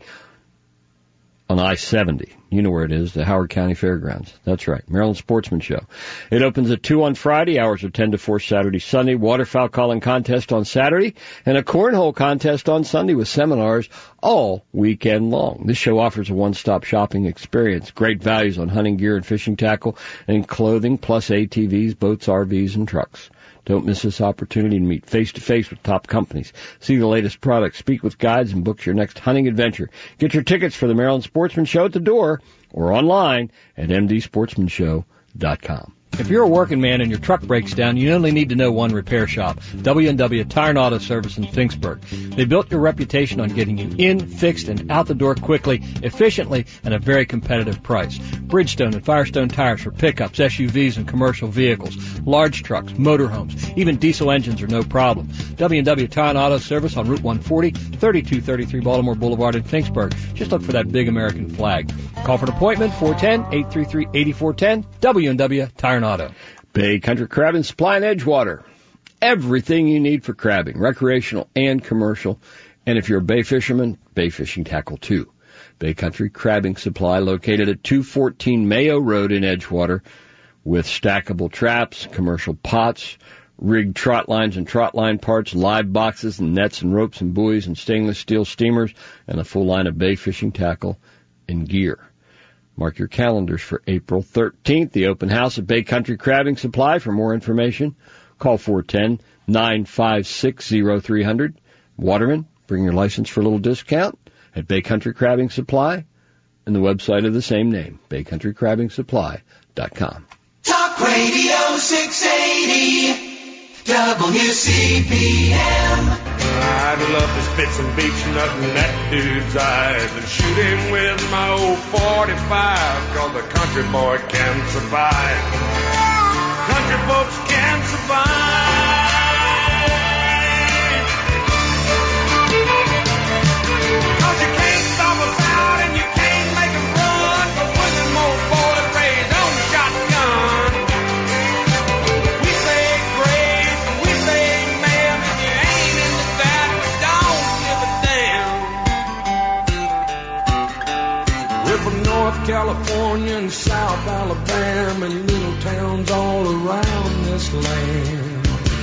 on I seventy. You know where it is, the Howard County Fairgrounds. That's right, Maryland Sportsman Show. It opens at two on Friday, hours are ten to four Saturday, Sunday, waterfowl calling contest on Saturday, and a cornhole contest on Sunday with seminars all weekend long. This show offers a one-stop shopping experience, great values on hunting gear and fishing tackle and clothing, plus A T Vs, boats, R Vs, and trucks. Don't miss this opportunity to meet face-to-face with top companies. See the latest products, speak with guides, and book your next hunting adventure. Get your tickets for the Maryland Sportsman Show at the door or online at m d sportsman show dot com. If you're a working man and your truck breaks down, you only need to know one repair shop, W and W Tire and Auto Service in Finksburg. They built your reputation on getting you in, fixed, and out the door quickly, efficiently, at a very competitive price. Bridgestone and Firestone tires for pickups, S U Vs, and commercial vehicles, large trucks, motorhomes, even diesel engines are no problem. W and W Tire and Auto Service on Route one forty, thirty-two thirty-three Baltimore Boulevard in Finksburg. Just look for that big American flag. Call for an appointment, four one zero, eight three three, eight four one zero, W and W Tire and Auto. Bay Country Crabbing Supply in Edgewater. Everything you need for crabbing, recreational and commercial. And if you're a bay fisherman, bay fishing tackle too. Bay Country Crabbing Supply located at two fourteen Mayo Road in Edgewater with stackable traps, commercial pots, rigged trot lines and trot line parts, live boxes and nets and ropes and buoys and stainless steel steamers, and a full line of bay fishing tackle and gear. Mark your calendars for April thirteenth, the open house at Bay Country Crabbing Supply. For more information, call four one zero, nine five six, zero three zero zero. Waterman, bring your license for a little discount at Bay Country Crabbing Supply, and the website of the same name, bay country crabbing supply dot com. Talk Radio six eighty W C P M. I'd love to spit some beach nut in that dude's eyes and shoot him with my old forty-five, cause the country boy can survive. Country folks can survive. Cause you can't stop us out and you can't make us run, but with them old boys raised on shotgun. We say grace, we say ma'am, if you ain't into that, don't give a damn. We're from North California and South Alabama and little towns all around this land.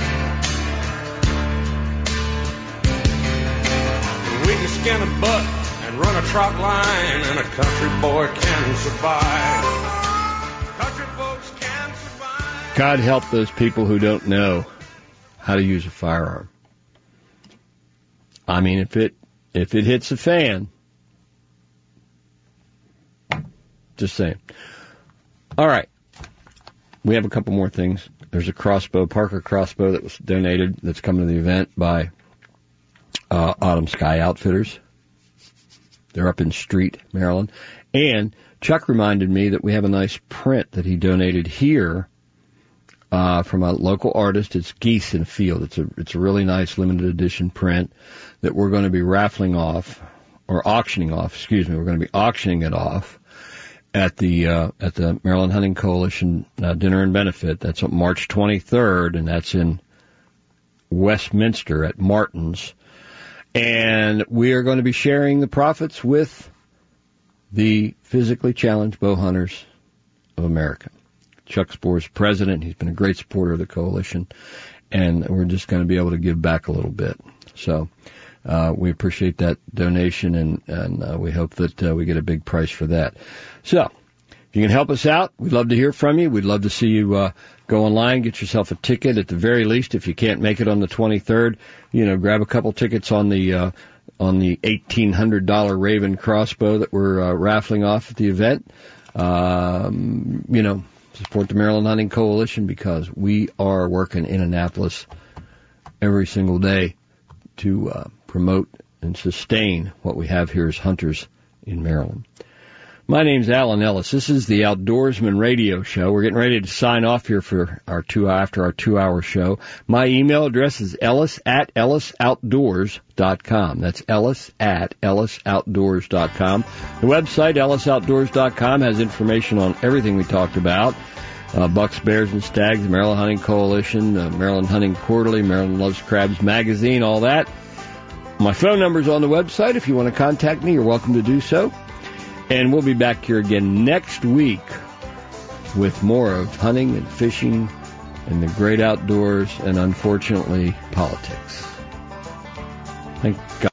We can skin a buck and run a trot line, and a country boy can survive. Country folks can survive. God help those people who don't know how to use a firearm. I mean, if it if it hits a fan, just saying. All right, we have a couple more things. There's a crossbow, Parker crossbow, that was donated. That's coming to the event by uh, Autumn Sky Outfitters. They're up in Street, Maryland. And Chuck reminded me that we have a nice print that he donated here uh, from a local artist. It's Geese in a Field. It's a it's a really nice limited edition print that we're going to be raffling off, or auctioning off, excuse me. We're going to be auctioning it off at the uh, at the Maryland Hunting Coalition uh, Dinner and Benefit. That's on March twenty-third, and that's in Westminster at Martin's. And we are going to be sharing the profits with the Physically Challenged Bow Hunters of America. Chuck Spore's president. He's been a great supporter of the coalition, and we're just going to be able to give back a little bit. So uh, we appreciate that donation, and, and uh, we hope that uh, we get a big price for that. So if you can help us out, we'd love to hear from you. We'd love to see you uh, go online, get yourself a ticket at the very least. If you can't make it on the twenty-third, you know, grab a couple tickets on the uh, on the eighteen hundred dollars Raven crossbow that we're uh, raffling off at the event. Um, you know, support the Maryland Hunting Coalition, because we are working in Annapolis every single day to uh, promote and sustain what we have here as hunters in Maryland. My name's Alan Ellis. This is the Outdoorsman Radio Show. We're getting ready to sign off here for our two after our two-hour show. My email address is ellis at ellis outdoors dot com. That's ellis at ellis outdoors dot com. The website, ellis outdoors dot com, has information on everything we talked about. Uh, Bucks, Bears, and Stags, the Maryland Hunting Coalition, uh, Maryland Hunting Quarterly, Maryland Loves Crabs Magazine, all that. My phone number's on the website. If you want to contact me, you're welcome to do so. And we'll be back here again next week with more of hunting and fishing and the great outdoors and, unfortunately, politics. Thank God.